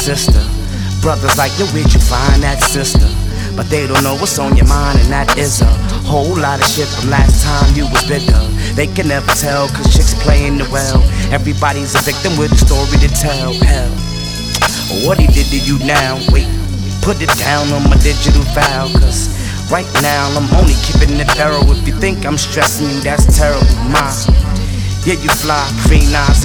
sister. Brothers like, yo, where'd you find that sister? But they don't know what's on your mind, and that is a whole lot of shit from last time you was bitter. They can never tell, cause chicks playing the well. Everybody's a victim with a story to tell. Hell, what he did to you now? Wait, put it down on my digital file, cause right now I'm only keeping it thorough. If you think I'm stressing you, that's terrible. Yeah, you fly, green eyes